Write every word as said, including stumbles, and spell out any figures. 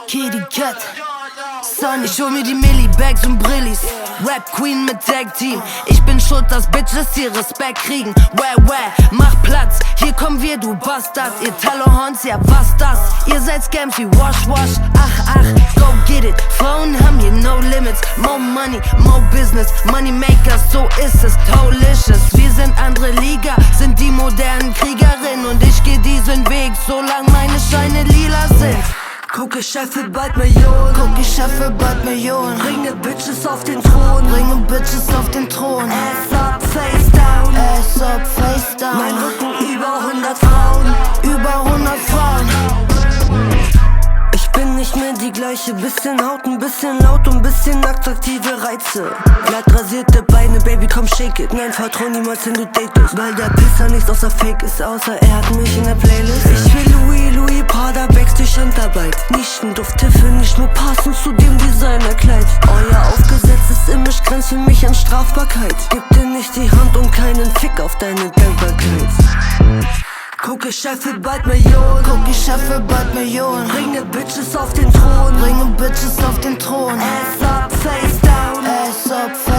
Kitty Cat, Sunny. Ich hol mir die Millibags und Brillis. Rap Queen mit Tag Team. Ich bin schuld, dass Bitches hier Respekt kriegen. Wah wah, mach Platz, hier kommen wir, du Bastard. Ihr Tallohorns, ja was das? Ihr seid Scams wie Wash Wash. Ach ach, go get it. Frauen haben hier no limits. More money, more business. Money makers, so ist es. Delicious. Wir sind andere Liga, sind die modernen Kriegerinnen. Und ich geh diesen Weg, solange meine Scheine lila sind. Guck, ich scheffe bald Millionen. Guck, ich scheffe bald Millionen. Bringe Bitches auf den Thron. Bringe Bitches auf den Thron. Ass up, face down. Ass up, face down. Mein Rücken über hundert Frauen. Über hundert Frauen. Ich bin nicht mehr die gleiche. Bisschen Haut, ein bisschen laut und bisschen attraktive Reize. Glatt rasierte Beine, Baby, komm shake it. Nein, vertrau niemals, wenn du datest. Weil der Pisser nichts außer Fake ist, außer er hat mich in der Playlist. Ich will Louis, Louis Prada, Bags durch Handarbeit. Nischenduft, Tiffany, nur passend zu dem Designerkleid. Euer aufgesetztes Image grenzt für mich an Strafbarkeit. Gib dir nicht die Hand und keinen Fick auf deine Dankbarkeit. Guck, ich scheffe bald Millionen. Guck, ich scheffe bald Millionen. Bringe Bitches auf den Thron. Bringe Bitches auf den Thron. Ass up, face down. Ass up, face